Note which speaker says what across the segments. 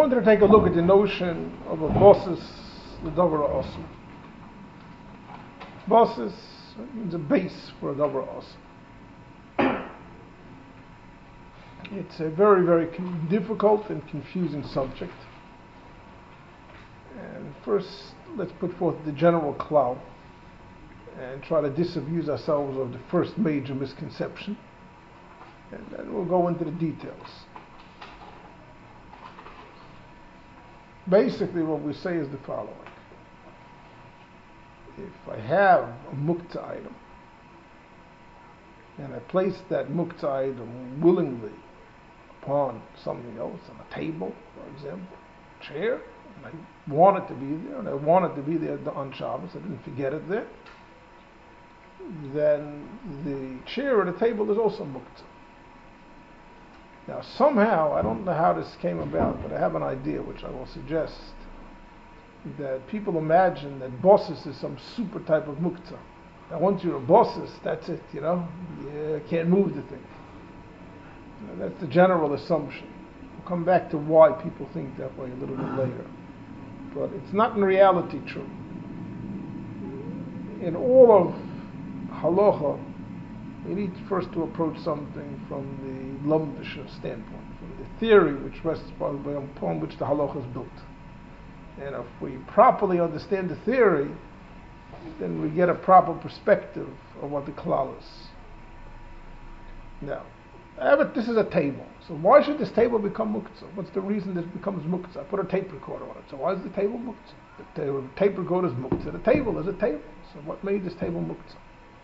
Speaker 1: wanted to take a look at the notion of a bosses, the davar asim. Bosses means a base for a davar asim. It's a very, very difficult and confusing subject. And first, let's put forth the general cloud and try to disabuse ourselves of the first major misconception. And then we'll go into the details. Basically, what we say is the following. If I have a muktzah item, and I place that muktzah item willingly upon something else, on a table, for example, a chair, and I want it to be there, and I want it to be there on Shabbos, I didn't forget it there, then the chair or the table is also muktzah. Now somehow, I don't know how this came about, but I have an idea which I will suggest, that people imagine that bosses is some super type of muktzah. Now once you're a bosses, that's it, you can't move the thing. That's the general assumption. We'll come back to why people think that way a little bit later. But it's not in reality true. In all of halacha, you need first to approach something from the lamdisha standpoint, from the theory which rests upon which the halacha is built. And if we properly understand the theory, then we get a proper perspective of what the klal is. Now, this is a table. So why should this table become muktzah? What's the reason that it becomes muktzah? I put a tape recorder on it. So why is the table muktzah? The tape recorder is muktzah. The table is a table. So what made this table muktzah?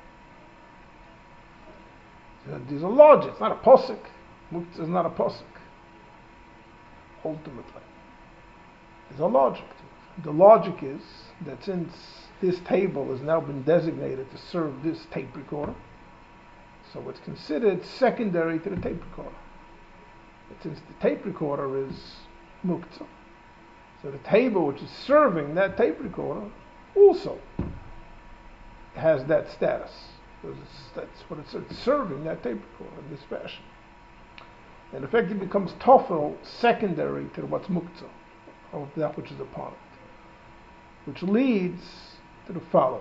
Speaker 1: There's a logic. It's not a posuk. Muktzah is not a posuk. Ultimately, there's a logic to it. The logic is that since this table has now been designated to serve this tape recorder, so it's considered secondary to the tape recorder. But since the tape recorder is muktzah, so the table which is serving that tape recorder also has that status. That's what it's serving, that tape recorder in this fashion. In effect, it becomes tofel secondary to what's muktzah, of that which is upon it. Which leads to the following.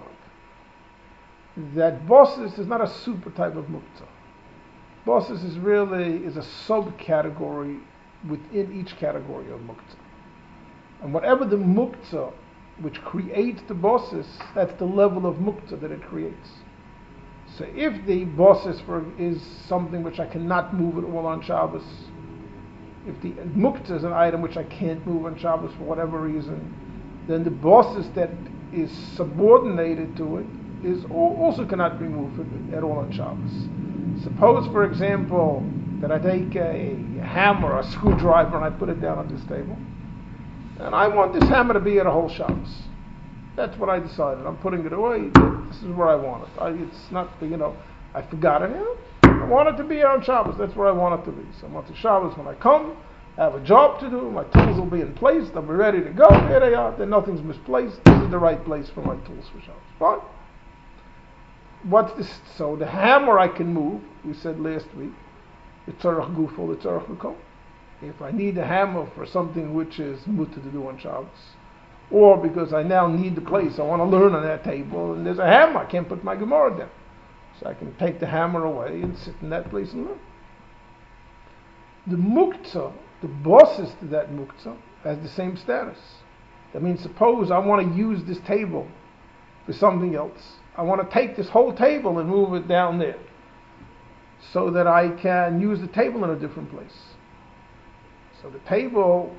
Speaker 1: That bosses is not a super type of muktzah. Bosses is a subcategory within each category of muktzah. And whatever the muktzah which creates the bosses, that's the level of muktzah that it creates. So if the bosses is something which I cannot move at all on Shabbos, if the muktzah is an item which I can't move on Shabbos for whatever reason, then the bosses that is subordinated to it is also cannot be moved at all on Shabbos. Suppose, for example, that I take a hammer or a screwdriver and I put it down on this table, and I want this hammer to be at a whole Shabbos. That's what I decided. I'm putting it away. This is where I want it. It's not, I forgot it. I want it to be on Shabbos. That's where I want it to be. So on Shabbos, when I come, I have a job to do. My tools will be in place. They'll be ready to go. Here they are. Then nothing's misplaced. This is the right place for my tools for Shabbos. Fine. What's this? So the hammer I can move. We said last week, the tzarech gufo, the tzarech mekom. If I need a hammer for something which is mutter to do on Shabbos, or because I now need the place, I want to learn on that table, and there's a hammer, I can't put my Gemara there. So I can take the hammer away and sit in that place and learn. The muktzah, the bosses to that muktzah, has the same status. That means suppose I want to use this table for something else. I want to take this whole table and move it down there so that I can use the table in a different place. So the table's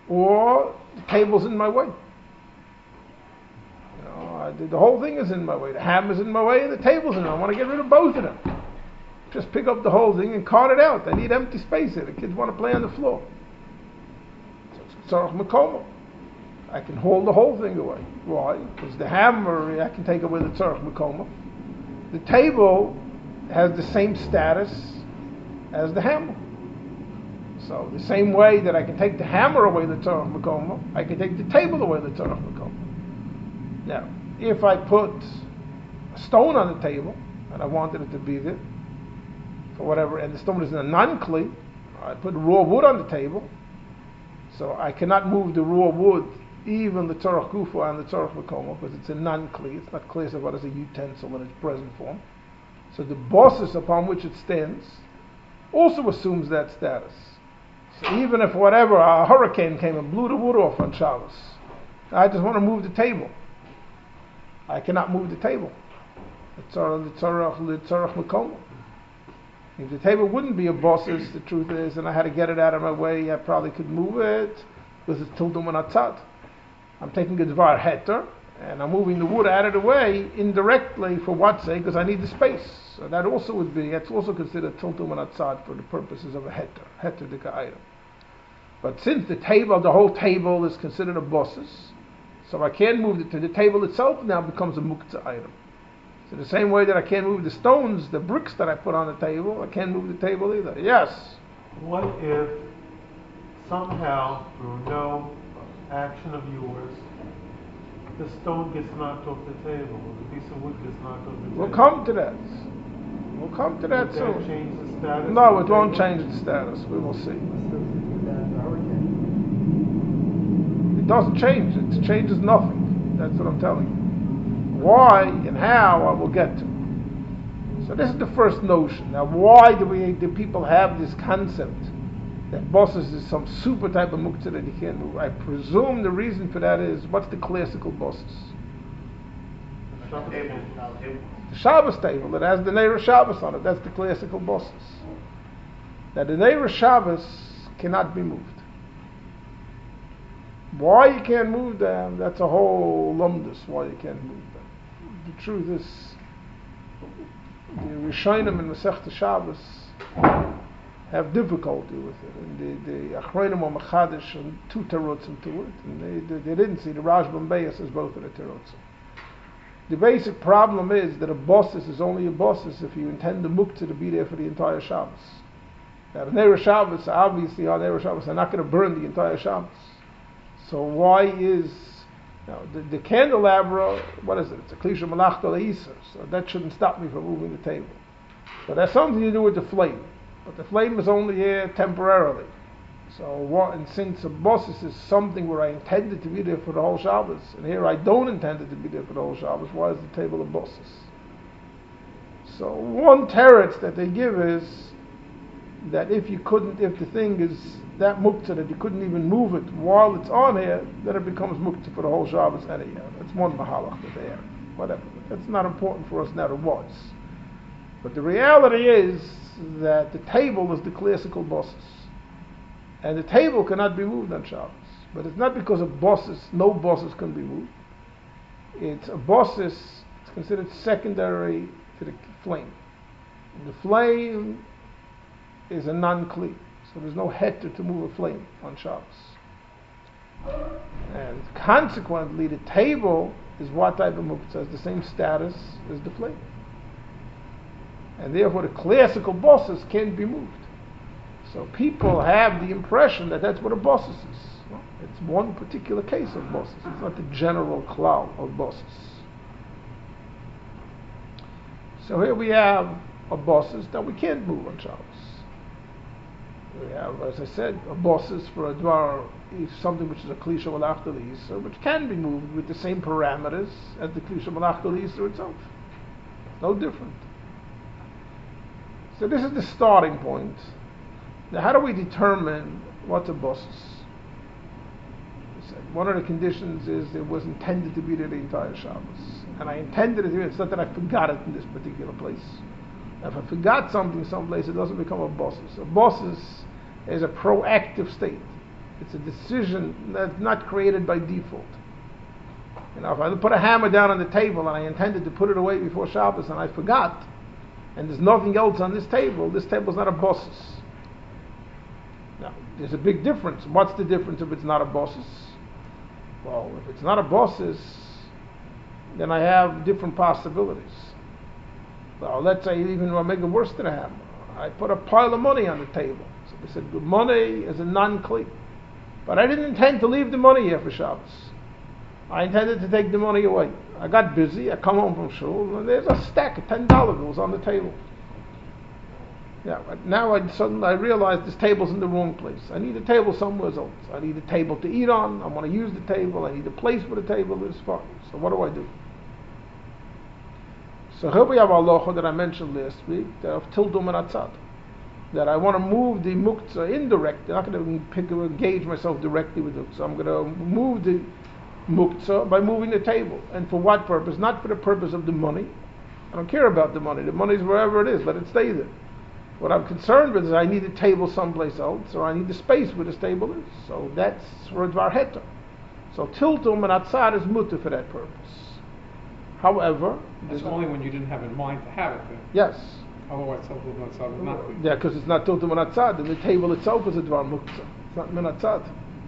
Speaker 1: in my way. The whole thing is in my way. The hammer's in my way and the table's in my way. I want to get rid of both of them. Just pick up the whole thing and cart it out. I need empty space here. The kids want to play on the floor. So it's tzarech mekomo. I can hold the whole thing away. Why? Because the hammer, I can take away the tzarech mekomo. The table has the same status as the hammer. So the same way that I can take the hammer away the tzarech mekomo, I can take the table away the tzarech mekomo. Now, if I put a stone on the table, and I wanted it to be there, for whatever, and the stone is in a non-kli, I put raw wood on the table, So I cannot move the raw wood, even the tzarech gufa and the tzarech makomo, because it's a non-kli. It's not classified as a utensil in its present form. So the bosses upon which it stands also assumes that status. So even if whatever, a hurricane came and blew the wood off on Shabbos, I just want to move the table. I cannot move the table. The tzarech makomo. If the table wouldn't be a bosses, the truth is, and I had to get it out of my way, I probably could move it because it's tiltum and atzad. I'm taking a dvar heter, and I'm moving the wood out of the way indirectly for what sake? Because I need the space. So that also would be, that's also considered tiltum and atzad for the purposes of a heter dika item. But since the whole table is considered a bosses, so I can't move it to the table itself now becomes a muktzah item. So the same way that I can't move the stones, the bricks that I put on the table, I can't move the table either. Yes?
Speaker 2: What if somehow, through no action of yours, the stone gets knocked off the table, or the piece of wood gets knocked off the table?
Speaker 1: We'll come to that. We'll come to that soon.
Speaker 2: Would that change the status?
Speaker 1: No, it won't change the status. We will see. It doesn't change. It changes nothing. That's what I'm telling you. Why and how I will get to. So this is the first notion. Now why do people have this concept that bosses is some super type of muktzah that you can't move? I presume the reason for that is, what's the classical bosses? The Shabbos table. It has the Neira Shabbos on it. That's the classical bosses. Now the Neira Shabbos cannot be moved. Why you can't move them, that's a whole lumdus why you can't move them. The truth is, the Rishonim in Masechta Shabbos have difficulty with it, and the Achronim are Machadish and two terutzim to it, and they didn't see the Rashbam Beis as both of the terutzim. The basic problem is that a bosses is only a bosses if you intend the muktzah to be there for the entire Shabbos. Now the Neira Shabbos, obviously on Neira Shabbos, are not going to burn the entire Shabbos. So why is now the candelabra? What is it? It's a klisha malachta le'iser, so that shouldn't stop me from moving the table. But that's something to do with the flame. But the flame is only here temporarily. So what? And since a bosses is something where I intended to be there for the whole Shabbos, and here I don't intend it to be there for the whole Shabbos, why is the table a bosses? So one teretz that they give is that if the thing is that muktzah that you couldn't even move it while it's on here, then it becomes muktzah for the whole Shabbos anyhow. That's one mahalach that they have. Whatever. That's not important for us now. It was. But the reality is that the table is the classical bosses. And the table cannot be moved on Shabbos. But it's not because of bosses, no bosses can be moved. It's a bosses, it's considered secondary to the flame. And the flame is a non-kli. So there's no heter to move a flame on Shabbos. And consequently, the table is what type of muktzah? Has the same status as the flame. And therefore the classical bosses can't be moved. So people have the impression that that's what a bosses is. Well, it's one particular case of bosses. It's not the general klal of bosses. So here we have a bosses that we can't move on Shabbos. We have, as I said, a bosses for a dvar, something which is a klisha malachta l'isur, which can be moved with the same parameters as the klisha malachta l'isur itself. No different. So this is the starting point. Now, how do we determine what's a bosses? One of the conditions is it was intended to be there the entire Shabbos, and I intended it to be. It's not that I forgot it in this particular place. If I forgot something someplace, it doesn't become a bosses. A bosses is a proactive state. It's a decision that's not created by default. You know, if I put a hammer down on the table and I intended to put it away before Shabbos and I forgot, and there's nothing else on this table's not a bosses. Now, there's a big difference. What's the difference if it's not a bosses? Well, if it's not a bosses, then I have different possibilities. Well, let's say even I'll make it worse than a hammer. I put a pile of money on the table. So they said the money is a non-kli. But I didn't intend to leave the money here for Shabbos. I intended to take the money away. I got busy. I come home from shul and there's a stack of $10 bills on the table. Yeah, but now suddenly I realize this table's in the wrong place. I need a table somewhere else. I need a table to eat on. I want to use the table. I need a place for the table. It's fine. So what do I do? So here we have our halacha that I mentioned last week, of tildum and atzad. That I want to move the muktzah indirectly. I'm not going to engage myself directly with it. So I'm going to move the muktzah by moving the table. And for what purpose? Not for the purpose of the money. I don't care about the money. The money's wherever it is. Let it stay there. What I'm concerned with is I need a table someplace else, or I need the space where this table is. So that's for dvar heta. So tiltum and atzad is mutter for that purpose. However,
Speaker 3: that's only when you didn't have in mind to have it. Then.
Speaker 1: Yes.
Speaker 3: Otherwise, tiltum and atzad would not be.
Speaker 1: Yeah, because it's not tiltum and atzad, and the table itself is a dvar muktzah. It's not min atzad.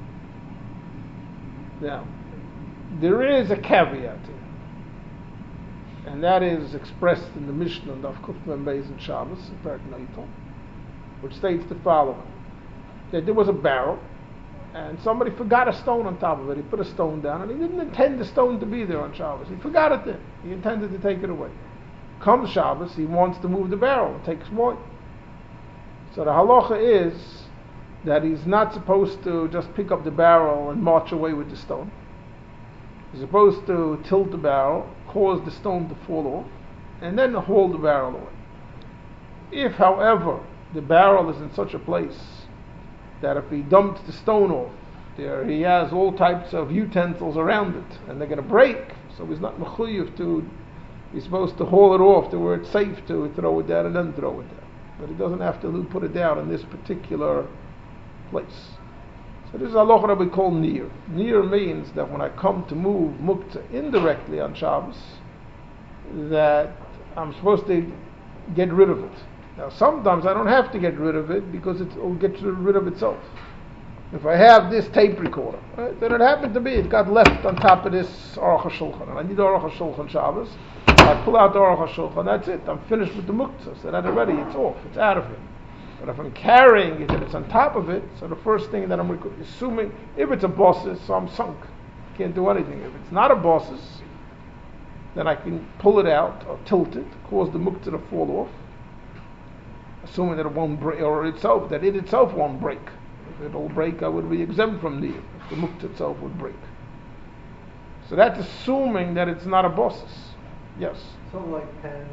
Speaker 1: Now, there is a caveat here. And that is expressed in the Mishnah of Kufman Beis and Shabbos, in Perek Neitel, which states the following: that there was a barrel, and somebody forgot a stone on top of it. He put a stone down, and he didn't intend the stone to be there on Shabbos. He forgot it there. He intended to take it away. Comes Shabbos, he wants to move the barrel and takes wine. So the halacha is that he's not supposed to just pick up the barrel and march away with the stone. He's supposed to tilt the barrel, cause the stone to fall off, and then haul the barrel away. If, however, the barrel is in such a place that if he dumps the stone off, there he has all types of utensils around it, and they're going to break, so he's not mechuyev to, he's supposed to haul it off to where it's safe to throw it down and then throw it down. But he doesn't have to put it down in this particular place. So this is a halacha that we call nir. Nir means that when I come to move muktzah indirectly on Shabbos, that I'm supposed to get rid of it. Now sometimes I don't have to get rid of it because it will get rid of itself. If I have this tape recorder, right, then it happened to be, it got left on top of this Aruch HaShulchan, and I need Aruch HaShulchan Shabbos. I pull out the Aruch HaShulchan, that's it, I'm finished with the muktzah. So that already, it's off, it's out of it. But if I'm carrying it and it's on top of it, so the first thing that I'm assuming, if it's a bosses, so I'm sunk. Can't do anything. If it's not a bosses, then I can pull it out or tilt it, cause the muktzah to fall off, assuming that it won't break, or itself, that it itself won't break. If it'll break, I would be exempt from nir. If the muktzah itself would break. So that's assuming that it's not a bosses. Yes.
Speaker 4: So like pens.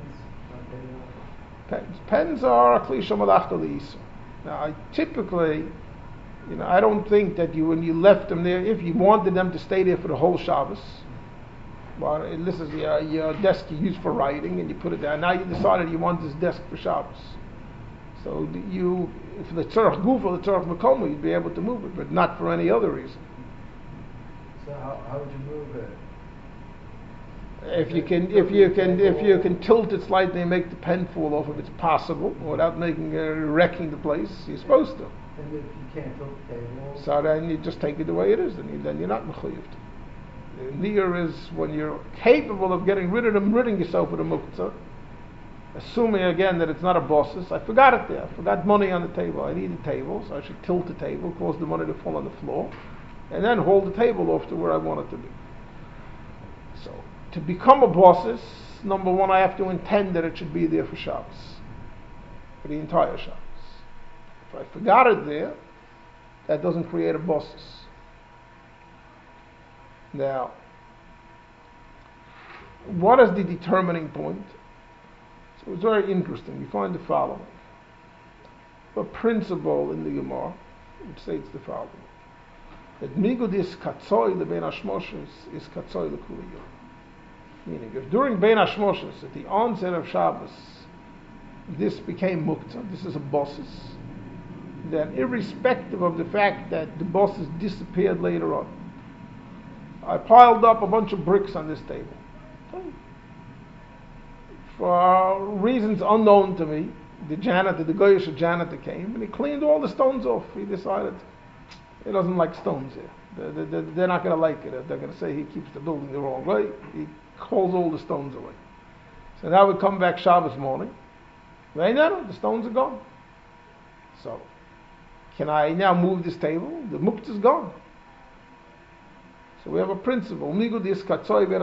Speaker 1: Pens are a klisha malachta li'isa. Now, I typically, I don't think that when you left them there, if you wanted them to stay there for the whole Shabbos, well, this is your desk you use for writing, and you put it down. Now you decided you want this desk for Shabbos. So if the tzarech guf or the tzarech makom, you'd be able to move it, but not for any other reason.
Speaker 4: So how would you move it?
Speaker 1: If you can tilt it slightly and make the pen fall off, if it's possible, without wrecking the place, you're supposed to.
Speaker 4: And if you can't tilt the table,
Speaker 1: so then you just take it the way it is, and then you're not mechuyev. Niyur is when you're capable of getting rid of them, ridding yourself of the muktzah, assuming again that it's not a bosses. I forgot it there. I forgot money on the table. I need a table, so I should tilt the table, cause the money to fall on the floor, and then hold the table off to where I want it to be. So to become a bosses, number one, I have to intend that it should be there for Shabbos, for the entire Shabbos. If I forgot it there, that doesn't create a bosses. Now, what is the determining point? So it's very interesting. We find the following. A principle in the Gemara, which states the following. That migud is katzoy lebein hashmoshes is katzoy lekuliyah. Meaning, if during bein hashmoshes, at the onset of Shabbos, this became muktzah, this is a bosses, then irrespective of the fact that the bosses disappeared later on, I piled up a bunch of bricks on this table. For reasons unknown to me, the goyish janitor came and he cleaned all the stones off. He decided he doesn't like stones here. They're not going to like it. They're going to say he keeps the building the wrong way. He calls all the stones away. So now we come back Shabbos morning. The stones are gone. So, can I now move this table? The muktzah is gone. So we have a principle.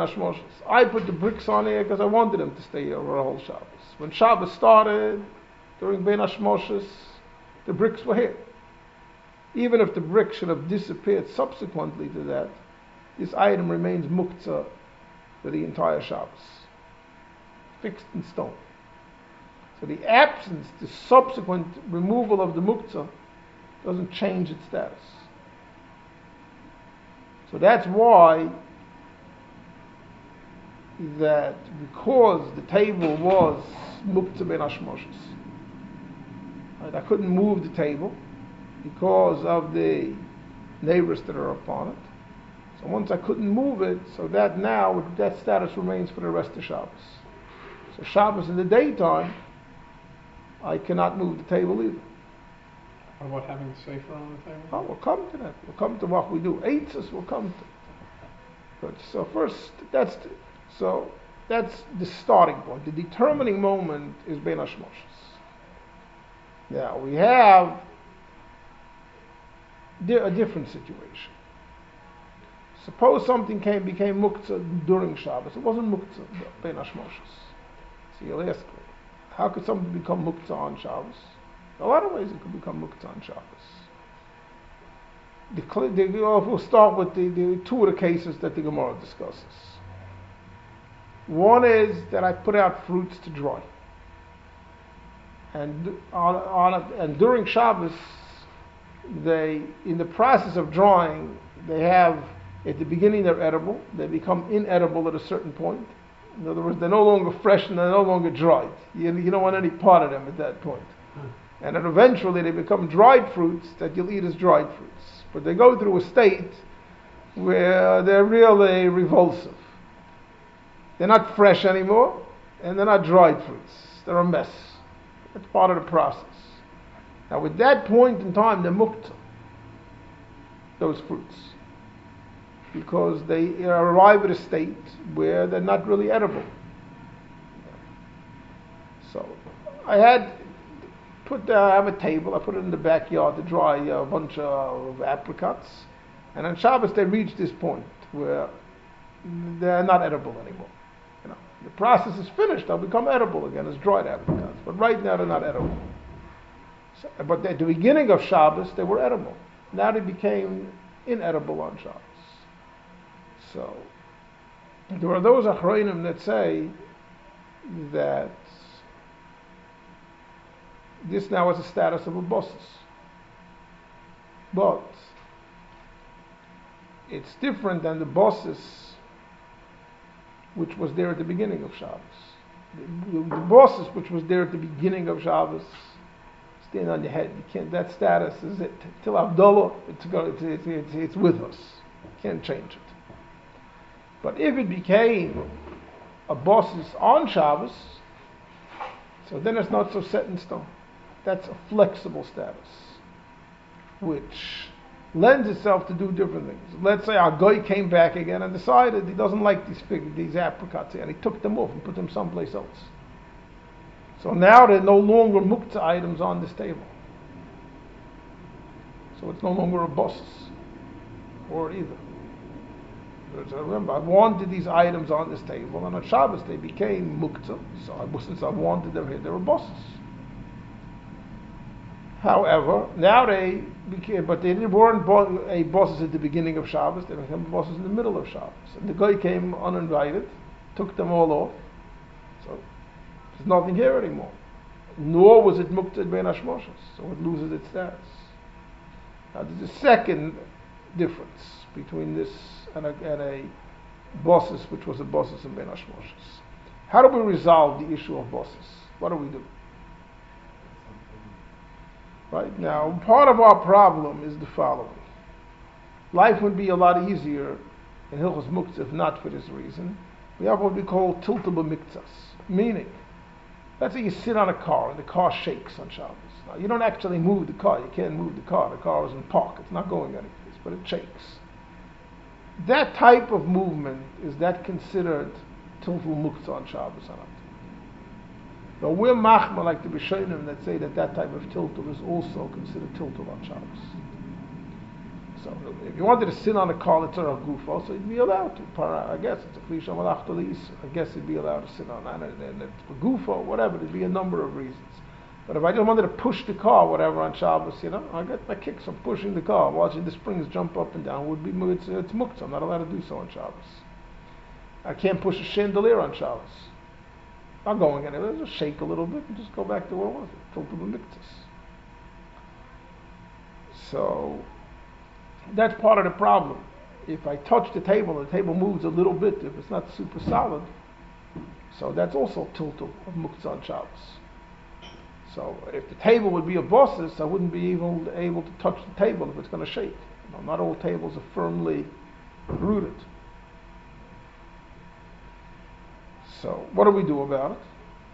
Speaker 1: I put the bricks on here because I wanted them to stay here over a whole Shabbos. When Shabbos started, During Bein Hashmoshes, the bricks were here. Even if the brick should have disappeared subsequently to that, this item remains muktzah for the entire Shabbos, fixed in stone. So the absence, the subsequent removal of the muktzah doesn't change its status. So that's why that because the table was muktzah ben hashmoshes, right, I couldn't move the table because of the neighbors that are upon it. So once I couldn't move it, so that now that status remains for the rest of Shabbos. So Shabbos in the daytime, I cannot move the table either.
Speaker 3: What about having the sefer on the table?
Speaker 1: Oh, we'll come to that. We'll come to what we do. Eitzes will come to. But so first, that's the starting point. The determining moment is Bein Hashmoshes. Now we have a different situation. Suppose something became muktzah during Shabbos. It wasn't muktzah Bein Hashmoshes. So you'll ask me, how could something become muktzah on Shabbos? A lot of ways it could become muktzah on Shabbos. We'll start with the two of the cases that the Gemara discusses. One is that I put out fruits to dry, and during Shabbos, in the process of drying, they have, at the beginning they're edible, they become inedible at a certain point. In other words, they're no longer fresh and they're no longer dried. You don't want any part of them at that point. And then eventually they become dried fruits that you'll eat as dried fruits. But they go through a state where they're really revulsive. They're not fresh anymore, and they're not dried fruits. They're a mess. That's part of the process. Now, at that point in time, they're muktzah, those fruits, because they arrive at a state where they're not really edible. So, I have a table, I put it in the backyard to dry a bunch of apricots, and on Shabbos they reach this point where they're not edible anymore. The process is finished, they'll become edible again as dried apricots, but right now they're not edible. So, but at the beginning of Shabbos they were edible. Now they became inedible on Shabbos. So there are those achronim that say that this now has a status of a bosses. But it's different than the bosses which was there at the beginning of Shabbos. The bosses which was there at the beginning of Shabbos stand on your head. You can't. That status is it till Abdullah. It's with us. You can't change it. But if it became a bosses on Shabbos, so then it's not so set in stone. That's a flexible status, which lends itself to do different things. Let's say our guy came back again and decided he doesn't like these apricots here, and he took them off and put them someplace else. So now they're no longer muktzah items on this table. So it's no longer a bosses or either. So remember, I wanted these items on this table, and on Shabbos they became muktzah. So since I wanted them here, they were bosses. However, now they became, but they weren't a bosses at the beginning of Shabbos, they became bosses in the middle of Shabbos. And the guy came uninvited, took them all off, so there's nothing here anymore. Nor was it muktzah bein hashmoshes, so it loses its status. Now there's a second difference between this and a bosses, which was a bosses in bein hashmoshes. How do we resolve the issue of bosses? What do we do? Right now, part of our problem is the following. Life would be a lot easier in Hilchos Muktzah if not for this reason. We have what we call tilta b'miktzas, meaning, let's say you sit on a car and the car shakes on Shabbos. Now, you don't actually move the car. You can't move the car. The car is in park. It's not going anyplace, but it shakes. That type of movement, is that considered tiltul muktzah on Shabbos or not? But we're machma like the Rishonim that say that type of tiltul is also considered tiltul on Shabbos. So if you wanted to sit on a car that's a gufo, so you'd be allowed to. I guess it's a klisha malachtalis. I guess you'd be allowed to sit on that, and it's a gufo, whatever. There'd be a number of reasons. But if I just wanted to push the car, whatever, on Shabbos, I get my kicks from pushing the car, watching the springs jump up and down. It's muktzah. I'm not allowed to do so on Shabbos. I can't push a chandelier on Shabbos. I'm going anywhere. Just shake a little bit and just go back to where it was. Tilted the miktzahs. So that's part of the problem. If I touch the table moves a little bit, if it's not super solid, so that's also tiltul of muktzah on Shabbos. So if the table would be a bosses, I wouldn't be even able to touch the table if it's going to shake. Not all tables are firmly rooted. So what do we do about it?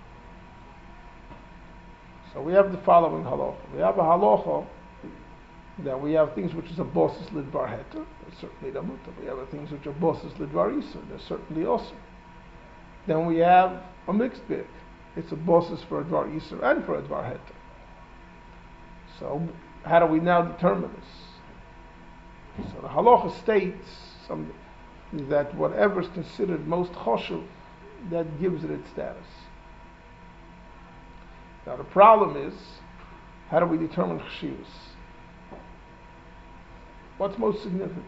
Speaker 1: So we have the following halacha. We have a halacha that we have things which is a bosses lidvar heter, that's certainly the mutter. We have things which are bosses lidvar iser, they're certainly also. Then we have a mixed bag. It's a bosses for a dvar iser and for a dvar heter. So how do we now determine this? So the halacha states that whatever is considered most choshev, that gives it its status. Now the problem is, how do we determine chshivus? What's most significant?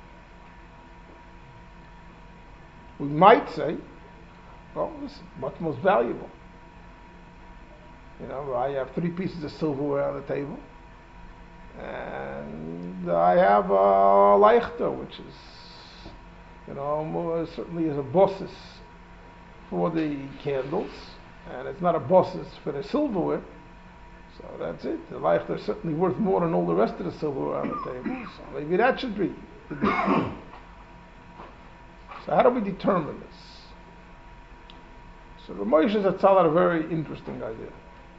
Speaker 1: We might say, well, listen, what's most valuable? I have 3 pieces of silverware on the table, and I have a leichter, which is, certainly is a bosses for the candles, and it's not a bosses for the silverware. So that's it. The leichter is certainly worth more than all the rest of the silverware on the table. So maybe that should be the difference. So how do we determine this? So the Moshe Zatzal had a very interesting idea.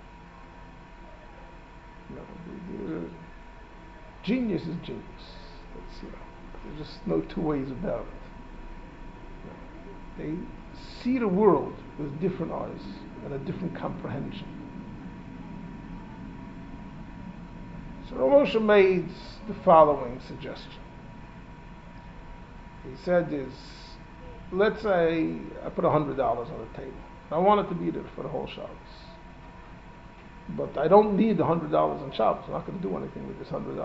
Speaker 1: Genius is genius. There's just no two ways about it. They see the world with different eyes and a different comprehension. So Moshe made the following suggestion. He said let's say I put $100 on the table. I want it to be there for the whole Shabbos. But I don't need the $100 on Shabbos. I'm not going to do anything with this $100.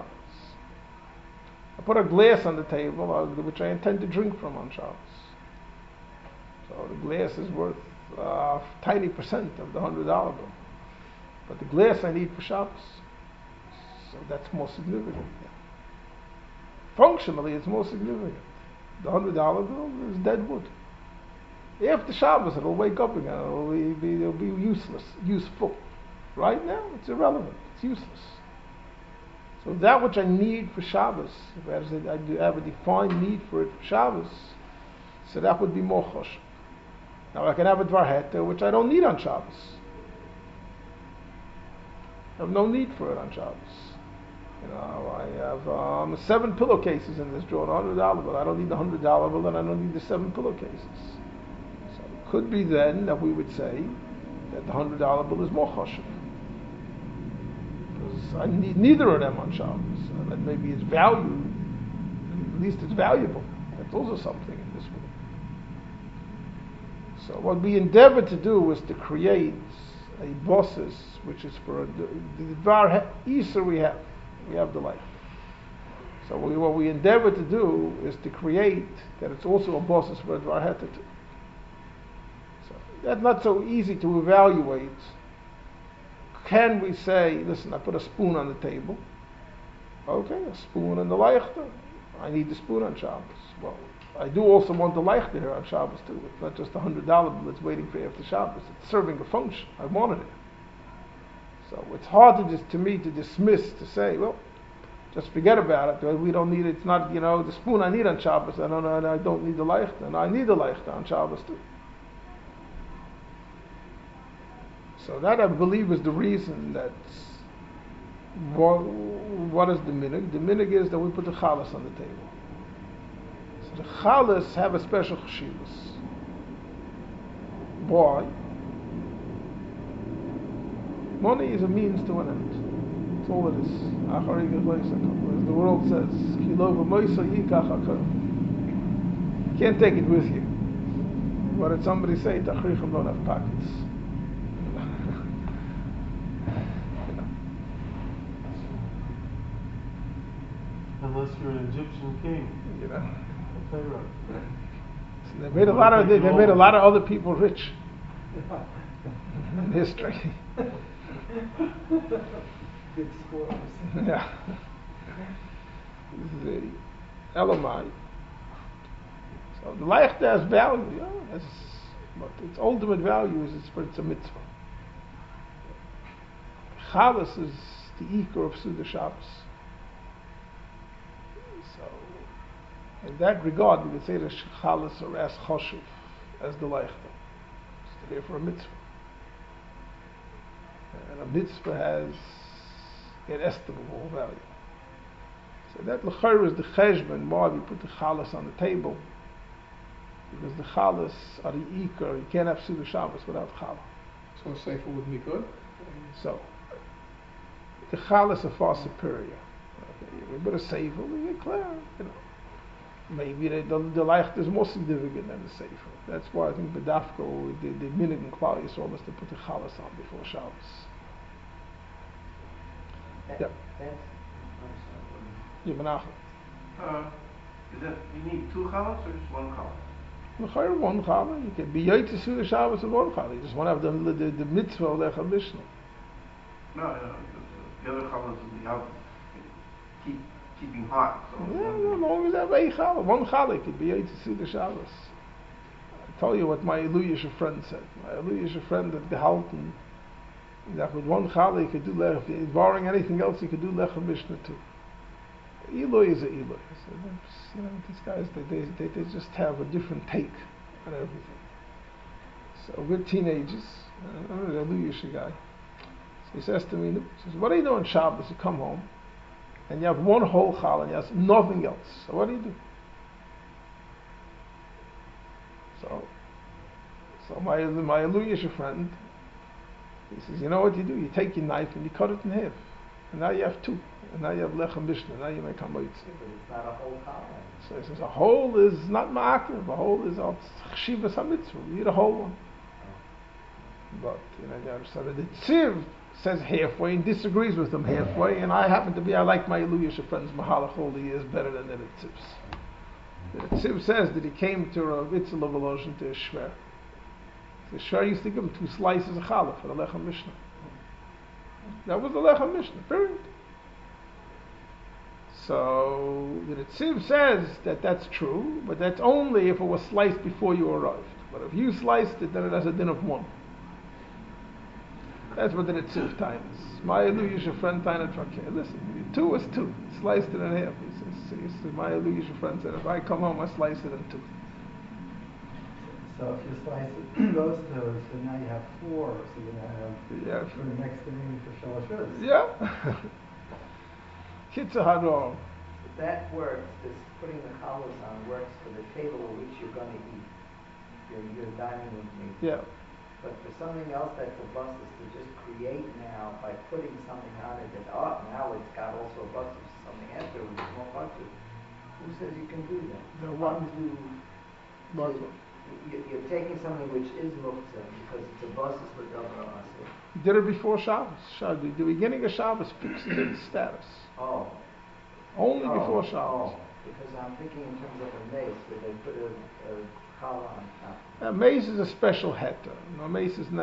Speaker 1: I put a glass on the table, which I intend to drink from on Shabbos. So the glass is worth a tiny percent of the $100 bill. But the glass I need for Shabbos. So that's more significant. Functionally, it's more significant. The $100 bill is dead wood. After Shabbos, it'll wake up again. It'll be useful. Right now, it's irrelevant. It's useless. So that which I need for Shabbos, if I have a defined need for it for Shabbos, so that would be more choshev. Now I can have a dvar heter, which I don't need on Shabbos. I have no need for it on Shabbos. I have 7 pillowcases in this drawer, $100 bill. I don't need the $100 bill, and I don't need the 7 pillowcases. So it could be then that we would say that the $100 bill is more choshev. Because I need neither of them on Shabbos. And that maybe it's valued, at least it's valuable. That's also something in this world. So what we endeavor to do is to create a bosses, which is for the dvar iser we have. We have the life. So what we endeavor to do is to create that it's also a bosses for a dvar heter too. So that's not so easy to evaluate. Can we say, listen, I put a spoon on the table. Okay, a spoon and the leichter. I need the spoon on Shabbos. Well, I do also want the leichter here on Shabbos too. It's not just a $100 bill that's waiting for after Shabbos. It's serving a function. I wanted it. So it's hard to me to dismiss, to say, well, just forget about it. We don't need it. It's not, the spoon I need on Shabbos. I don't need the leichter. And I need the leichter on Shabbos too. So that, I believe, is the reason that what is the minhag? The minhag is that we put the chalas on the table. So the chalas have a special cheshivus. Why? Money is a means to an end. That's all it is. As the world says, you can't take it with you. What did somebody say? Tachrichem don't have pockets.
Speaker 2: unless you're an Egyptian king,
Speaker 1: You know,
Speaker 2: a pharaoh.
Speaker 1: so they made a lot of other people rich in history.
Speaker 4: Big spoilers.
Speaker 1: Yeah. The Elamite. So the life has value, but its ultimate value is it's a mitzvah. Chalas is the ikar of Suda Shabbos. So, in that regard, we would say that Chalas are as choshev as the leichter. It's therefore a mitzvah. And a mitzvah has inestimable value. So that l'chayr is the cheshbon why we put the chalas on the table, because the chalas are the ikar. You can't have Suda Shabbos without challah.
Speaker 3: So a sefer would be good?
Speaker 1: So the chalas are far superior. Okay, but a sefer we get clear. Maybe the leicht is more significant than the sefer. That's why I think Bedafko, the minute in Klal Yisrael is to put the chalas on before Shabbos. Yeah. Yeah, Menachem.
Speaker 5: Is that you need two challahs or just one challah?
Speaker 1: One challah. You can be yoytze Suda Shabbos with one challah. You just want to have the mitzvah of Lecha Mishnah.
Speaker 5: No, the other challahs will be out, keeping hot. So
Speaker 1: Yeah, as long as you have a challah. One challah could be yoytze Suda Shabbos. I tell you what my Eluyish friend said. My Eluyish friend had gehalten that with one challah you could do Lecha, barring anything else you could do Lecha Mishnah too. Eloi is a Eloi. So these guys, they just have a different take on everything. So we're teenagers. I'm a Eluyish guy. So he says to me, he says, what do you do on Shabbos? You come home and you have one whole challah and you have nothing else. So what do you do? So my Eluyish friend, he says, you know what you do? You take your knife and you cut it in half. And now you have two. And now you have Lechem Mishnah. Now you make Hamoitzi.
Speaker 4: But it's not a whole challah.
Speaker 1: So he says, a whole is not ma'akiv. A whole is Chshivas HaMitzvah. You eat a whole one. But, you understand that the Tziv says halfway and disagrees with him halfway. And I like my Eluyish friends Mahalach all the years better than the Tzivs. The Tziv says that he came to Rav Itzel of Volozhin to a Shver. The Shver used to give him 2 slices of challah for the Lechem Mishnah. That was the Lechem Mishnah, period. So the Tziv says that that's true, but that's only if it was sliced before you arrived. But if you sliced it, then it has a din of 1. That's what the Tziv time is. My Eluyish friend Tainat Fakir. Listen, 2 is 2. Sliced it in half. He says, my Eluyish friend said, if I come home, I slice it in 2.
Speaker 4: So if you slice it, those 2, so now you have 4. So you're going to have for the next inning for Shalosh Ruz.
Speaker 1: Yeah. Kitzah Hador.
Speaker 6: That works, this putting the collars on works for the table at which you're going to eat. Your dining room meal.
Speaker 1: Yeah.
Speaker 6: But for something else that's a bus is to just create now by putting something on it that, now it's got also a bus of something after with more buses. Who says you can do that?
Speaker 1: No, what?
Speaker 6: You're taking something which is muktzah because it's a bus for Davar Asur.
Speaker 1: He did it before Shabbos. The beginning of Shabbos fixes its status.
Speaker 6: Oh.
Speaker 1: Only before Shabbos.
Speaker 6: Because I'm thinking in terms of a mace, where they put a challah on top.
Speaker 1: Mace is a special heter. Mace is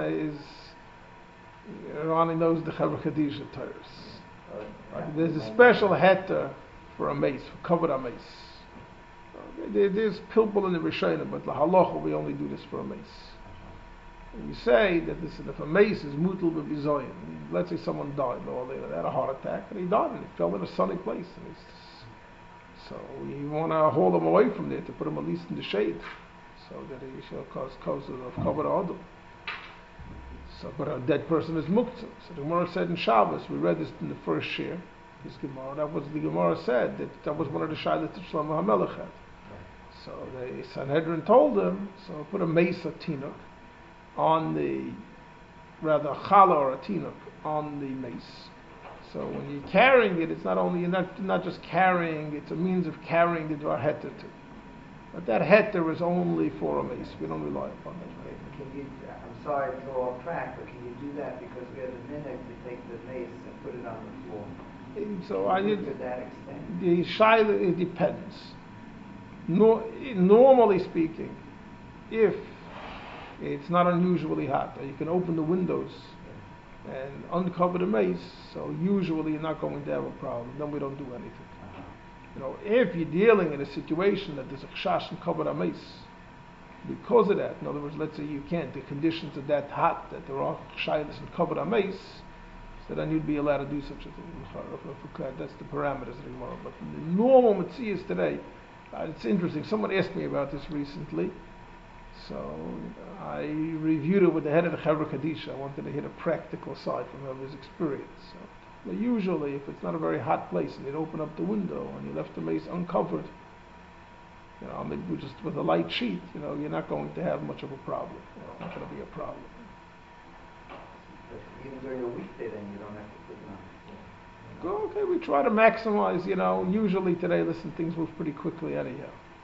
Speaker 1: Ronnie knows the Chaver Chadisha Torahs. There's a special heter for a mace, for covered a mace. There's pilpul in the Rishonim, but the halacha we only do this for a mace. And we say that if a mace is mutal b'bizoyin, let's say someone died, they had a heart attack and he died and he fell in a sunny place. So we want to haul him away from there to put him at least in the shade, so that he shall cause of covered adam. So, but a dead person is muktzah. So the Gemara said in Shabbos, we read this in the first year, this Gemara, that was the Gemara said that was one of the shaylas that Shlomo HaMelech had. So the Sanhedrin told him, so put a mace of tinuk on a challah or a tinuk on the mace. So when you're carrying it, it's not only, you're not just carrying, it's a means of carrying the dvar heter too. But that heter is only for a mace. We don't rely upon that.
Speaker 6: I'm sorry to go off track, but can you do that because we have a minute to take the mace and put it on the floor?
Speaker 1: So I
Speaker 6: To
Speaker 1: did.
Speaker 6: that extent.
Speaker 1: The shaila, it depends. Normally speaking, if it's not unusually hot, you can open the windows and uncover the mace, so usually you're not going to have a problem. Then we don't do anything. If you're dealing in a situation that there's a chash and covered a mace, because of that, in other words, let's say you can't, the conditions are that hot that there are shaylas and covered a mace, so then you'd be allowed to do such a thing. That's the parameters of the Gemara. But the normal Metzias today, it's interesting. Someone asked me about this recently, so I reviewed it with the head of the Chevra Kadisha. I wanted to hit a practical side from his experience. So, usually, if it's not a very hot place and you open up the window and you left the mace uncovered, maybe just with a light sheet, you're not going to have much of a problem. It's not going to be a problem.
Speaker 6: But even during the weekday, then you don't have to put it on.
Speaker 1: Okay, we try to maximize, usually today, listen, things move pretty quickly anyhow.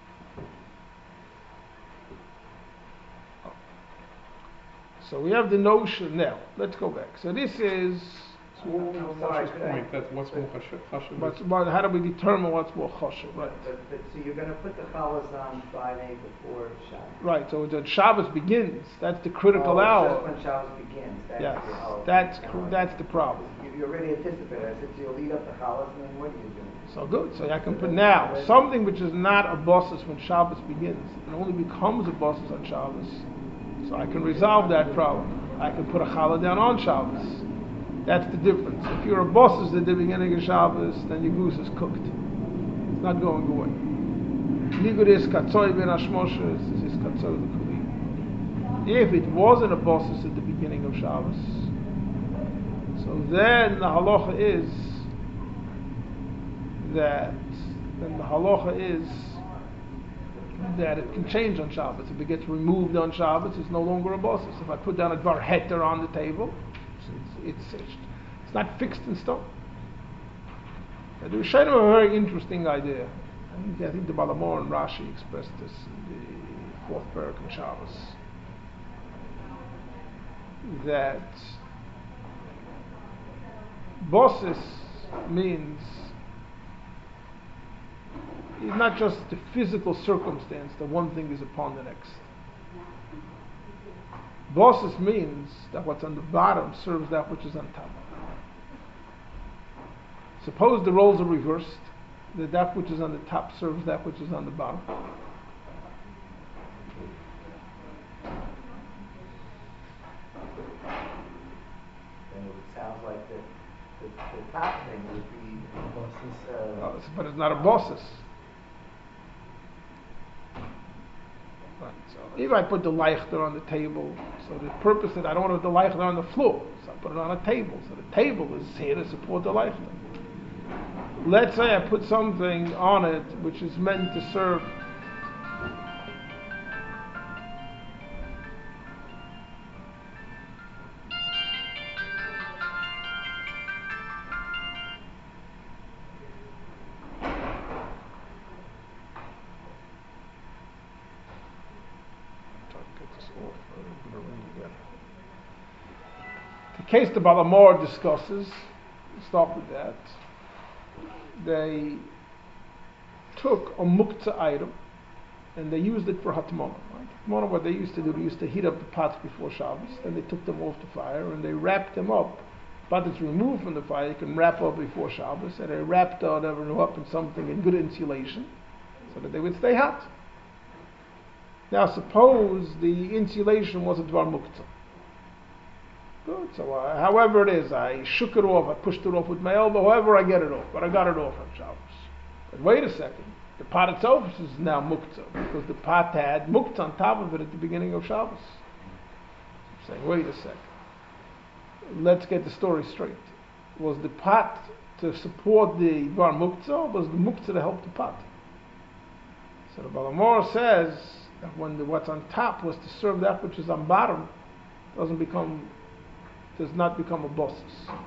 Speaker 1: So we have the notion now. Let's go back. So this is.
Speaker 3: So what was Moshe's point? That what's more chashuv?
Speaker 1: How do we determine what's more chashuv? Right.
Speaker 6: But so you're going to put the challahs on Friday before Shabbos.
Speaker 1: Right. So when Shabbos begins, that's the critical hour.
Speaker 6: Just when Shabbos begins.
Speaker 1: Yes. That's the problem.
Speaker 6: You already anticipated. I said so you'll eat up the challahs, and then what are you doing?
Speaker 1: So good. So I can put now something which is not a bosses when Shabbos begins. It only becomes a bosses on Shabbos. So I can resolve that problem. I can put a challah down on Shabbos. That's the difference. If you're a bosses at the beginning of Shabbos, then your goose is cooked. It's not going away. Niguris katzoy ben hashmoshes is katzoy l'kuli. If it wasn't a bosses at the beginning of Shabbos, so then the halacha is that it can change on Shabbos. If it gets removed on Shabbos, it's no longer a bosses. If I put down a dvar heter on the table, it's not fixed in stone. The Rishonim have a very interesting idea. I think the Balamor and Rashi expressed this in the fourth parak in Shabbos. That bosses means it's not just the physical circumstance that one thing is upon the next. Bosses means that what's on the bottom serves that which is on top. Suppose the roles are reversed, that which is on the top serves that which is on the bottom.
Speaker 6: Then it sounds like the top thing would be bosses.
Speaker 1: But it's not a bosses. Right, so if I put the leichter on the table, so the purpose that I don't want to put the leichter on the floor, so I put it on a table. So the table is here to support the leichter. Let's say I put something on it which is meant to serve the case the Balamor discusses. Start with that. They took a muktzah item and they used it for hatmana. Right? Hatmana, what they used to do, they used to heat up the pots before Shabbos, then they took them off the fire and they wrapped them up. But it's removed from the fire, you can wrap up before Shabbos, and they wrapped whatever up in something in good insulation so that they would stay hot. Now suppose the insulation was a dvar muktzah. Good. So, however it is, I shook it off, I pushed it off with my elbow, however I get it off, but I got it off on Shabbos. But wait a second, the pot itself is now muktzah, because the pot had muktzah on top of it at the beginning of Shabbos. I'm saying, wait a second, let's get the story straight. Was the pot to support the bar muktzah, or was the muktzah to help the pot? So the Balamor says that when what's on top was to serve that which is on bottom, does not become a bosses.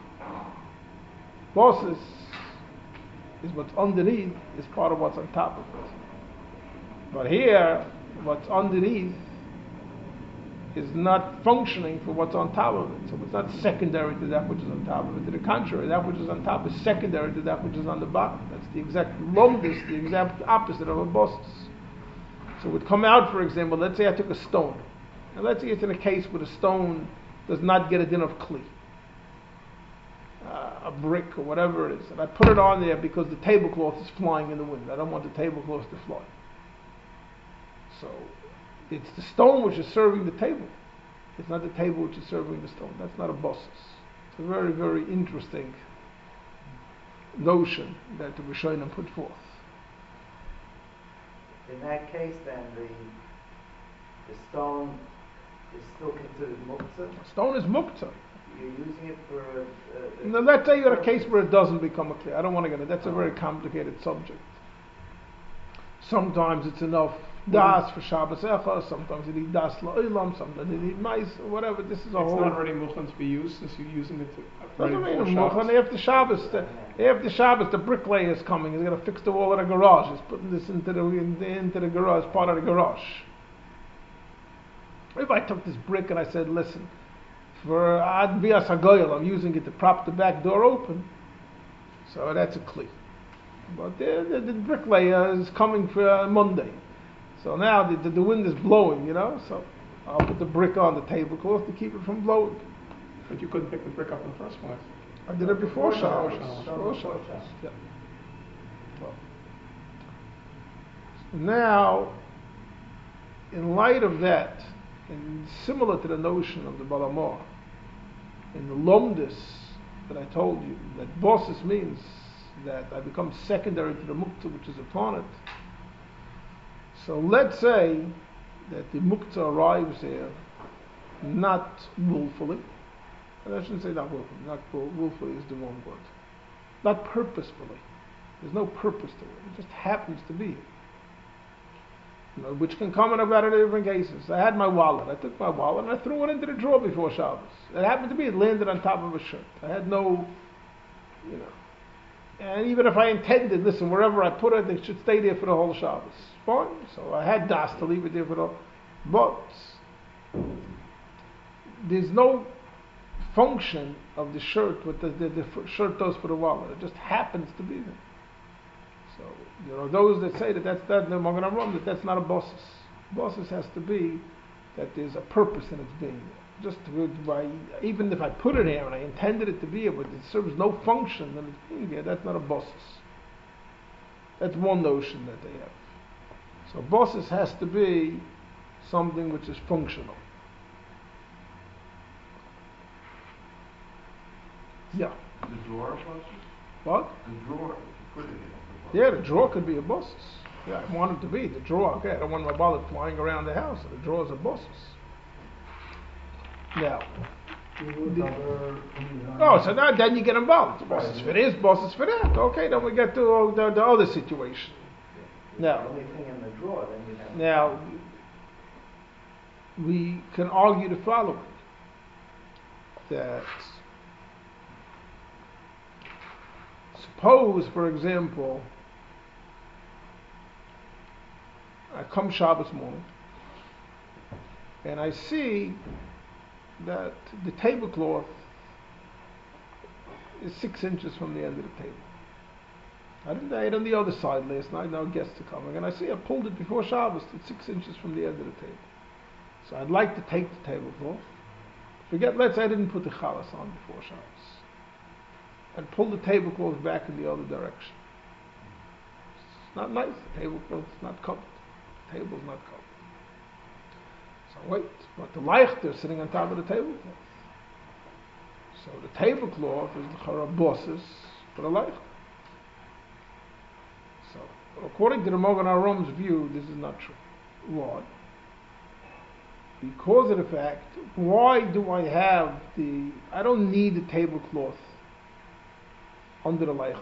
Speaker 1: Bosses is what's underneath is part of what's on top of it. But here, what's underneath is not functioning for what's on top of it. So it's not secondary to that which is on top of it. To the contrary, that which is on top is secondary to that which is on the bottom. That's the exact lomdus, the exact opposite of a bosses. So it would come out, for example, let's say I took a stone. And let's say it's in a case where the stone does not get a din of kli. A brick or whatever it is. And I put it on there because the tablecloth is flying in the wind. I don't want the tablecloth to fly. So it's the stone which is serving the table. It's not the table which is serving the stone. That's not a bosses. It's a very, very interesting notion that the Rishonim put forth.
Speaker 6: In that case, then the stone is still considered muktzah.
Speaker 1: Stone is muktzah.
Speaker 6: You're using it for.
Speaker 1: Now, let's say you're in a case where it doesn't become a clear. I don't want to get it. That's a very complicated subject. Sometimes it's enough das for Shabbos Echad. Sometimes you need das la'olam. Sometimes you need mais or whatever. This is a whole.
Speaker 3: It's not already muchen to be used since you're using it to.
Speaker 1: Doesn't mean muchen. After Shabbos, the bricklayer is coming. He's going to fix the wall of the garage. He's putting this into the garage, part of the garage. If I took this brick and I said, listen, for Ad Bias HaGoyel, I'm using it to prop the back door open, so that's a kli. But the bricklayer is coming for Monday. So now the wind is blowing, so I'll put the brick on the tablecloth to keep it from blowing.
Speaker 3: But you couldn't pick the brick up in the first place.
Speaker 1: I did it before Shabbos. Yeah. Well, now, in light of that, and similar to the notion of the Balamor, in the Lomdus that I told you, that bosses means that I become secondary to the Muktzah which is upon it. So let's say that the Muktzah arrives here not willfully, and I shouldn't say not willfully is the wrong word, not purposefully. There's no purpose to it. It just happens to be here. Which can come in about in different cases. I had my wallet. I took my wallet and I threw it into the drawer before Shabbos. It happened to be it landed on top of a shirt. I had no, And even if I intended, listen, wherever I put it, it should stay there for the whole Shabbos. Fine. So I had das to leave it there for the. But there's no function of the shirt what the shirt does for the wallet. It just happens to be there. So, those that say that's not a bosses. Bosses has to be that there's a purpose in its being there. Just even if I put it here and I intended it to be here, but it serves no function in its being there, that's not a bosses. That's one notion that they have. So bosses has to be something which is functional. Yeah.
Speaker 5: The drawer bosses?
Speaker 1: What?
Speaker 5: The drawer, if you put it in.
Speaker 1: Yeah, the drawer could be a bosses. Yeah, I want it to be the drawer. Okay, I don't want my wallet flying around the house. So the drawers are bosses. Now, so now then you get involved. Bosses for this, bosses for that. Okay, then we get to the other situation. Now,
Speaker 6: the only thing in the drawer, then you have.
Speaker 1: Now, we can argue the following: that suppose, for example, I come Shabbos morning and I see that the tablecloth is 6 inches from the end of the table. I didn't ate on the other side last night, now guests are coming, and I see I pulled it before Shabbos, it's 6 inches from the end of the table. So I'd like to take the tablecloth. Let's say I didn't put the chalas on before Shabbos. And pull the tablecloth back in the other direction. It's not nice, the tablecloth is not covered. The table's not covered. So wait, but the leichter is sitting on top of the tablecloth. So the tablecloth is the chara bosses for the leichter. So according to the Mogan Aram's view, this is not true. Why? Because of the fact, why do I have I don't need the tablecloth under the leichter.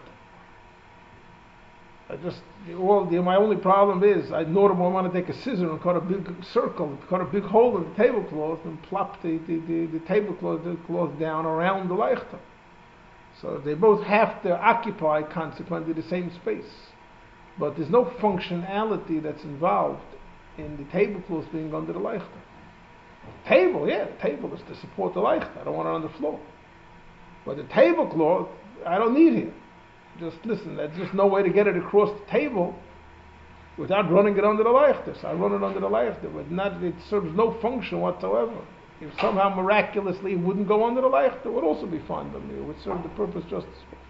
Speaker 1: My only problem is, I normally want to take a scissor and cut a big circle, cut a big hole in the tablecloth and plop the tablecloth down around the leichter. So they both have to occupy consequently the same space. But there's no functionality that's involved in the tablecloth being under the leichter. Table, yeah, the table is to support the light. I don't want it on the floor. But the tablecloth, I don't need here. Just listen, there's just no way to get it across the table without running it under the leichter. So I run it under the leichter, but it serves no function whatsoever. If somehow miraculously it wouldn't go under the leichter, it would also be fine by me. It would serve the purpose just as well.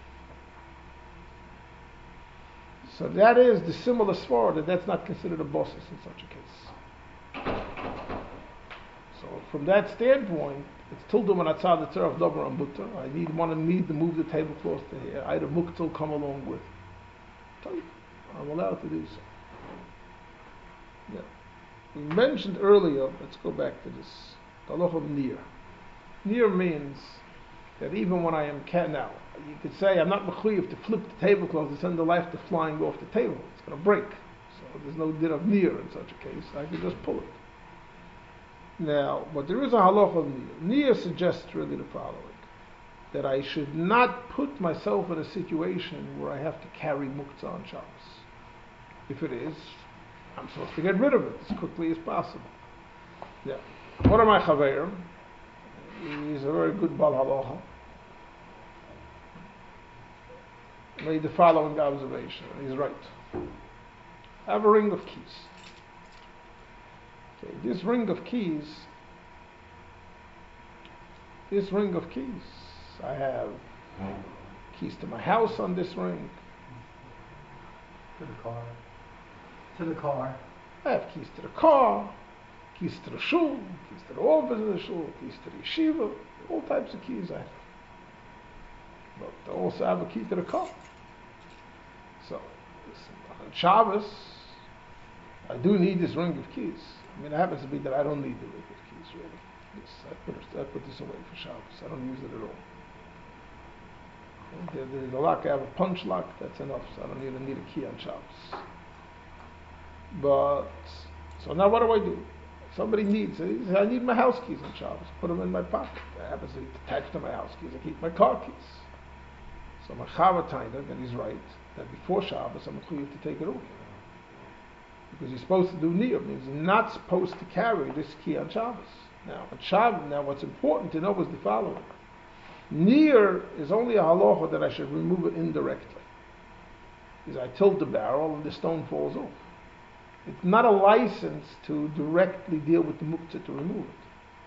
Speaker 1: So that is the similar svara, that's not considered a bosses in such a case. So from that standpoint, it's tildum and atzad etzerach davar and butter. I need to move the tablecloth to here. I had a muktzah will come along with. I'm allowed to do so. Yeah. We mentioned earlier, let's go back to this, the halach of nir. Nir means that even when I am now, you could say I'm not mechuyev to flip the tablecloth to send the light to flying off the table. It's going to break. So there's no din of nir in such a case. I could just pull it. Now, but there is a halach of nir. Nir suggests really the following: that I should not put myself in a situation where I have to carry muktzah on Shabbos. If it is, I'm supposed to get rid of it as quickly as possible. Yeah. One of my chaverim, he's a very good bal halacha, made the following observation, and he's right. I have a ring of keys. Okay, this ring of keys, I have keys to my house on this ring.
Speaker 4: To the car.
Speaker 1: I have keys to the car, keys to the shul, keys to the office of the shul, keys to the yeshiva, all types of keys I have. But I also have a key to the car. So, listen, on Shabbos, I do need this ring of keys. I mean, it happens to be that I don't need the ring of keys, really. I put this away for Shabbos. I don't use it at all. The lock, I have a punch lock, that's enough, so I don't even need a key on Shabbos. But, so now what do? Somebody needs it. He says, I need my house keys on Shabbos. Put them in my pocket. I happen to be attached to my house keys. I keep my car keys. So my Chavatainik, and he's right, that before Shabbos I'm required to take it off. Because you're supposed to do niyah, means you're not supposed to carry this key on Shabbos. Now, on Shabbos, what's important to know is the following. Niyah is only a halacha that I should remove it indirectly. Because I tilt the barrel and the stone falls off. It's not a license to directly deal with the muktzah to remove it.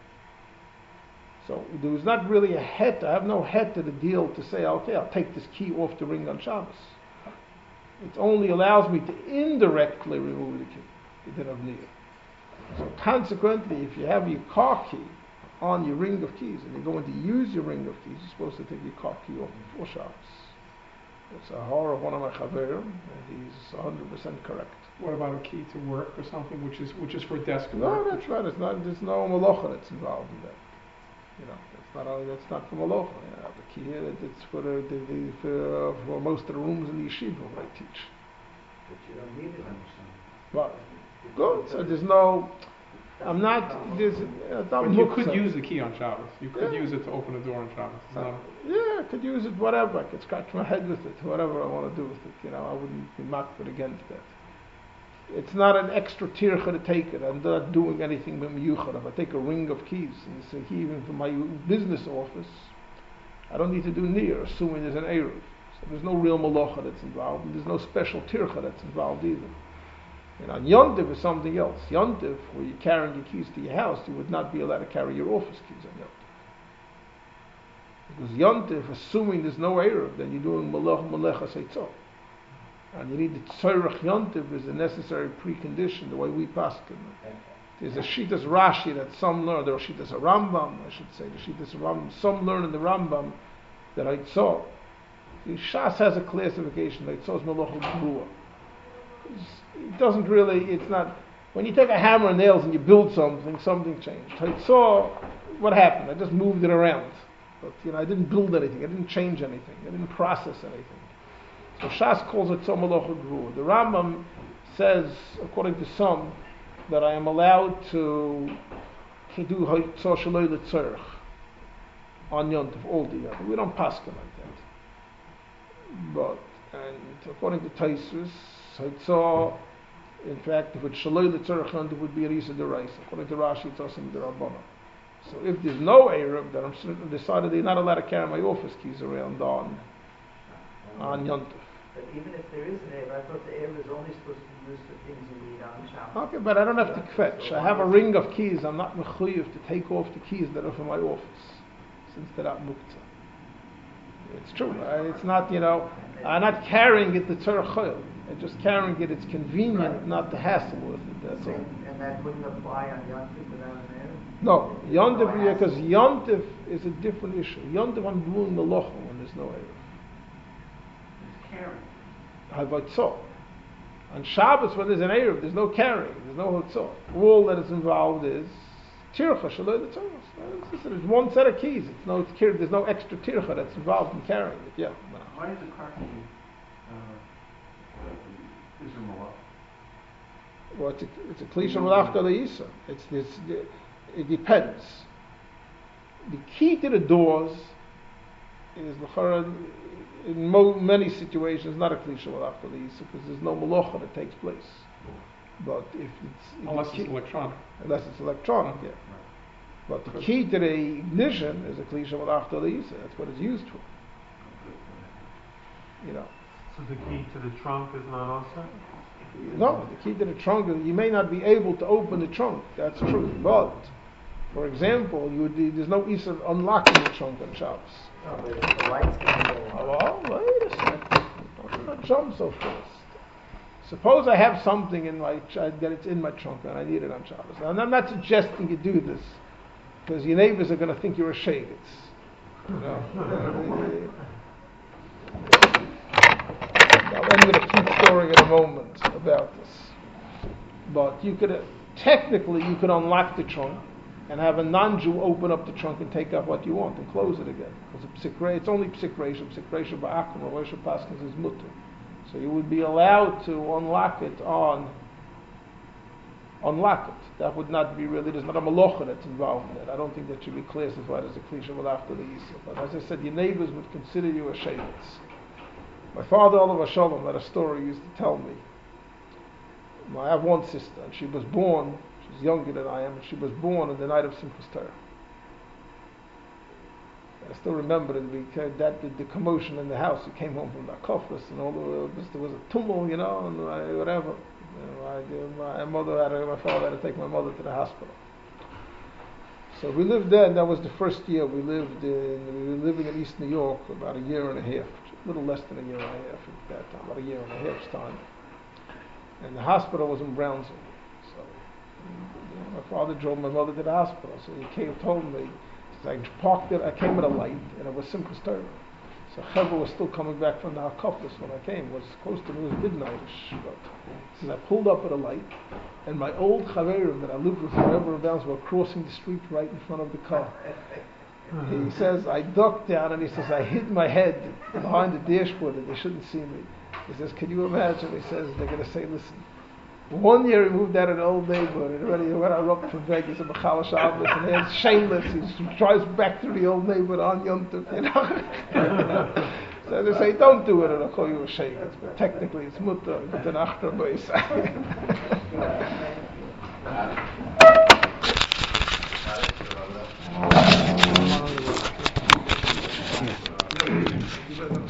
Speaker 1: So there was not really a het. I have no het to the deal to say, okay, I'll take this key off the ring on Shabbos. It only allows me to indirectly remove the key, the din of niyah. So consequently, if you have your car key on your ring of keys and you're going to use your ring of keys, you're supposed to take your car key off before Shabbos. It's a horror of one of my chaverim, and he's 100% correct.
Speaker 3: What about a key to work or something, which is for desk
Speaker 1: No,
Speaker 3: work?
Speaker 1: that's right. It's not. There's no malacha that's involved in that. You know, that's not for malacha. You know, the key here, it's for most of the rooms in the yeshiva where I teach.
Speaker 6: But you don't need it on
Speaker 1: But good. So there's no. I'm not. There's.
Speaker 3: But you could use the key on Shabbos. You could use it to open a door on Shabbos. It's not
Speaker 1: I could use it whatever. I could scratch my head with it, whatever I want to do with it. You know, I wouldn't be makbid against that. It's not an extra tircha to take it. I'm not doing anything with miyuchad. If I take a ring of keys and say, even for my business office, I don't need to do niyah, assuming there's an eruv. So there's no real malacha that's involved, and there's no special tircha that's involved either. And on Yontif is something else. Yontif, where you're carrying your keys to your house, you would not be allowed to carry your office keys on Yontif. Because Yontif, assuming there's no eruv, then you're doing melecha seitzah. And you need the tzorech Yontif is a necessary precondition, the way we paskin. There's a Shittas Rashi that some learn, there are Shittas Rambam, I should say, the Shittas Rambam, some learn in the Rambam that I saw. The Shas has a classification, like so is Malach Brua. It doesn't really, it's not, when you take a hammer and nails and you build something changed. I saw what happened, I just moved it around. But I didn't build anything, I didn't change anything, I didn't process anything. So Shas calls it Tzom Malach Brua. The Rambam says, according to some, that I am allowed to do Haitzah Shaloi L'Tzorech on Yontif all the year. We don't paskin like that. But, and according to Taisus, Haitzah In fact, if it's Shaloi L'Tzorach, it would be a Risa D'Oraisa. According to Rashi, it's also D'Rabbana. So if there's no Erev, then I'm decided they're not allowed to carry my office keys around on Yontif.
Speaker 6: But even if there is an Erev, I thought the Erev is only supposed to be used for things you need on Shabbos.
Speaker 1: Okay, but I don't have to fetch. I have a ring of keys. I'm not mechuyev to take off the keys that are for my office, since they're not muktzah. It's true. It's not, I'm not carrying it to Tzorach Chayil. I'm just carrying it. It's convenient, not to hassle with it. That's all.
Speaker 6: And that wouldn't apply on Yontif without an Erev?
Speaker 1: No, Yontif, because Yontif is a different issue. Yontif, I'm doing melacha when there's no Erev. Havatzah. On Shabbos, when there's an Erev, there's no carrying, there's no Hatzah. All that is involved is Tircha Shaloi L'Tzorach. There's one set of keys. There's no extra Tircha that's involved in carrying it. Yeah. No.
Speaker 5: Why is the car key is a malach?
Speaker 1: Well, it's a Klisha Malach D'Isa. It depends. The key to the doors is in many situations not a Klisha Malach D'Isa because there's no malacha that takes place. But
Speaker 3: unless it's electronic.
Speaker 1: Unless it's electronic, yeah. But the key to the ignition is a Klisha Malach D'Isa. That's what it's used for.
Speaker 2: So the key to the trunk is not also?
Speaker 1: No, the key to the trunk, you may not be able to open the trunk, that's true. But, for example, there's no issue of unlocking the trunk on Shabbos.
Speaker 6: No, but if the lights can go on.
Speaker 1: Well, wait a second. Don't jump so fast. Suppose I have something that it's in my trunk and I need it on Shabbos. And I'm not suggesting you do this, because your neighbors are going to think you're a shade. I'll end with a cute story in a moment about this. But you could unlock the trunk and have a non-Jew open up the trunk and take out what you want and close it again. Because it's only psikresha ba'akum, Rosh Paskins is mutter. So you would be allowed to unlock it. That would not be really, there's not a malacha that's involved in it. I don't think that should be classified as a klisha after the Yisra. But as I said, your neighbors would consider you a shevetz. My father, Olav Shalom, had a story he used to tell me. I have one sister, and she was born, she's younger than I am, and she was born on the night of Simchas Torah. I still remember the commotion in the house. We came home from the Kofras, and there was a tumult, and whatever. My father had to take my mother to the hospital. So we lived there, and that was the first year we were living in East New York about a year and a half, a little less than a year and a half at that time, about a year and a half's time. And the hospital was in Brownsville. So my father drove my mother to the hospital. So he told me, I parked it, I came at a light, and it was Simchas Torah. So Chevra was still coming back from the Hakofis when I came. It was close to midnight-ish. But he says, I pulled up at a light, and my old Chaverim that I lived with forever in Brownsville were crossing the street right in front of the car. He says, I ducked down, and he says, I hid my head behind the dashboard that they shouldn't see me. He says, can you imagine? He says, they're going to say, listen, one year he moved out of an old neighborhood, and already when I up from Vegas in Bechal Shabbos, and he's shameless, he drives back through the old neighborhood on Yom Tov, So they say, don't do it, and I'll call you a sheikh. But technically it's mutter, it's an achtar bois.